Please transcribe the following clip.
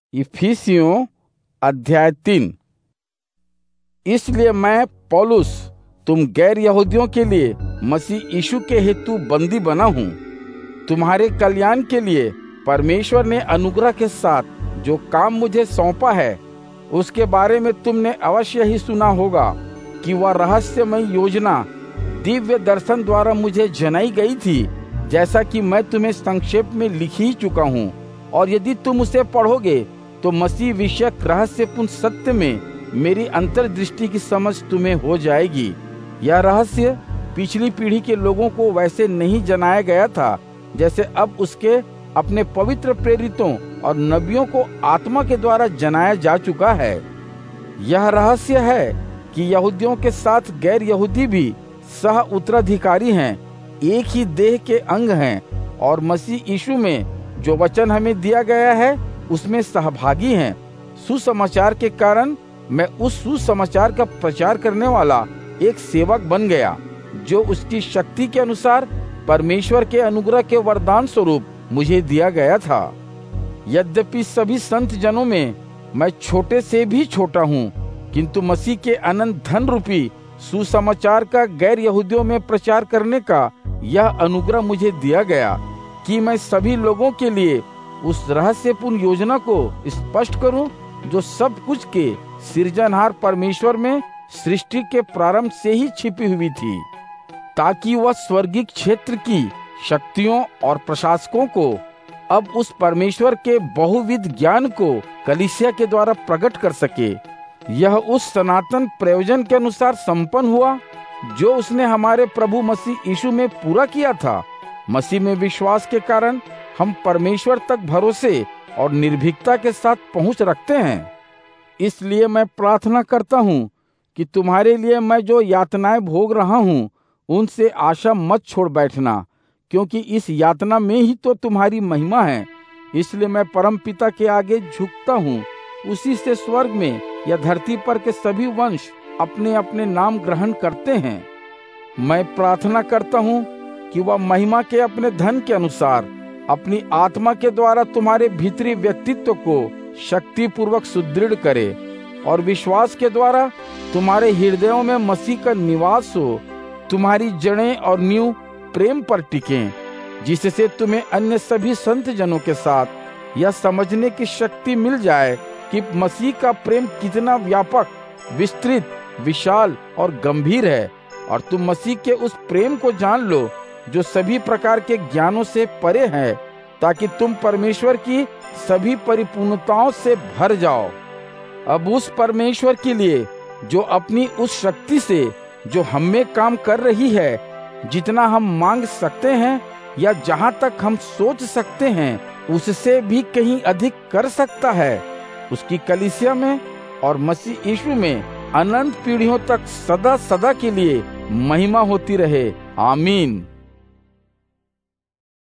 इफिसियों अध्याय 3। इसलिए मैं पौलुस तुम गैर यहूदियों के लिए मसीह यीशु के हेतु बंदी बना हूँ। तुम्हारे कल्याण के लिए परमेश्वर ने अनुग्रह के साथ जो काम मुझे सौंपा है उसके बारे में तुमने अवश्य ही सुना होगा कि वह रहस्यमय योजना दिव्य दर्शन द्वारा मुझे जनाई गई थी, जैसा कि मैं तुम्हें संक्षेप में लिख ही चुका हूँ। और यदि तुम उसे पढ़ोगे तो मसीह विषयक रहस्यपूर्ण सत्य में मेरी अंतर्दृष्टि की समझ तुम्हें हो जाएगी। यह रहस्य पिछली पीढ़ी के लोगों को वैसे नहीं जनाया गया था जैसे अब उसके अपने पवित्र प्रेरितों और नबियों को आत्मा के द्वारा जनाया जा चुका है। यह रहस्य है कि यहूदियों के साथ गैर यहूदी भी सह उत्तराधिकारी हैं, एक ही देह के अंग हैं और मसीह यीशु में जो वचन हमें दिया गया है उसमें सहभागी हैं। सुसमाचार के कारण मैं उस सुसमाचार का प्रचार करने वाला एक सेवक बन गया, जो उसकी शक्ति के अनुसार परमेश्वर के अनुग्रह के वरदान स्वरूप मुझे दिया गया था। यद्यपि सभी संत जनों में मैं छोटे से भी छोटा हूँ, किंतु मसीह के अनंत धन रूपी सुसमाचार का गैर यहूदियों में प्रचार करने का यह अनुग्रह मुझे दिया गया कि मैं सभी लोगों के लिए उस रहस्यपूर्ण योजना को स्पष्ट करूं जो सब कुछ के सृजनहार परमेश्वर में सृष्टि के प्रारंभ से ही छिपी हुई थी, ताकि वह स्वर्गीय क्षेत्र की शक्तियों और प्रशासकों को अब उस परमेश्वर के बहुविध ज्ञान को कलीसिया के द्वारा प्रकट कर सके। यह उस सनातन प्रयोजन के अनुसार संपन्न हुआ जो उसने हमारे प्रभु मसीह यीशु में पूरा किया था। मसीह में विश्वास के कारण हम परमेश्वर तक भरोसे और निर्भीकता के साथ पहुंच रखते हैं। इसलिए मैं प्रार्थना करता हूं कि तुम्हारे लिए मैं जो यातनाएं भोग रहा हूं उनसे आशा मत छोड़ बैठना, क्योंकि इस यातना में ही तो तुम्हारी महिमा है। इसलिए मैं परमपिता के आगे झुकता हूं, उसी से स्वर्ग में या धरती पर के सभी वंश अपने अपने नाम ग्रहण करते हैं। मैं प्रार्थना करता हूं कि वह महिमा के अपने धन के अनुसार अपनी आत्मा के द्वारा तुम्हारे भीतरी व्यक्तित्व को शक्ति पूर्वक सुदृढ़ करे और विश्वास के द्वारा तुम्हारे हृदयों में मसीह का निवास हो। तुम्हारी जड़ें और नींव प्रेम पर टिकें, जिससे तुम्हें अन्य सभी संत जनों के साथ यह समझने की शक्ति मिल जाए कि मसीह का प्रेम कितना व्यापक, विस्तृत, विशाल और गंभीर है, और तुम मसीह के उस प्रेम को जान लो जो सभी प्रकार के ज्ञानों से परे है, ताकि तुम परमेश्वर की सभी परिपूर्णताओं से भर जाओ। अब उस परमेश्वर के लिए जो अपनी उस शक्ति से जो हम में काम कर रही है, जितना हम मांग सकते हैं या जहां तक हम सोच सकते हैं, उससे भी कहीं अधिक कर सकता है, उसकी कलीसिया में और मसीह यीशु में अनंत पीढ़ियों तक सदा सदा के लिए महिमा होती रहे। आमीन।